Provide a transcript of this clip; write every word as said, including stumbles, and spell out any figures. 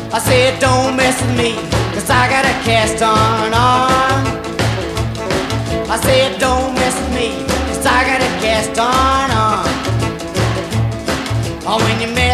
I said, don't mess with me, cause I got a cast on arm. I said, don't mess with me, cause I got a cast on arm. Oh, when you